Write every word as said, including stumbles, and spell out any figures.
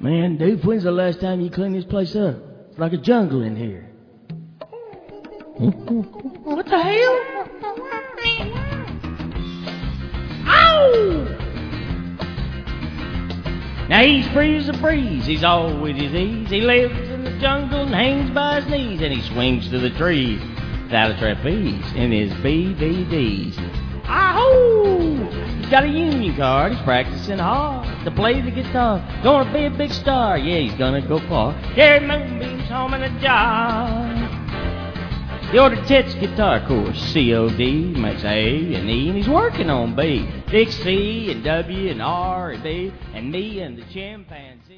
Man, Dave, when's the last time you cleaned this place up? It's like a jungle in here. What the hell? Ow! Now he's free as a breeze, he's all with his ease. He lives in the jungle and hangs by his knees, and he swings to the trees without a trapeze in his B V Ds. Ahoo! He's got a union card, he's practicing hard to play the guitar. Gonna be a big star, yeah, he's gonna go far. Carry moonbeams home in a jar. He ordered Ted's guitar course, C O D, makes A and E, and he's working on B. Big C and W and R and B, and me and the chimpanzee.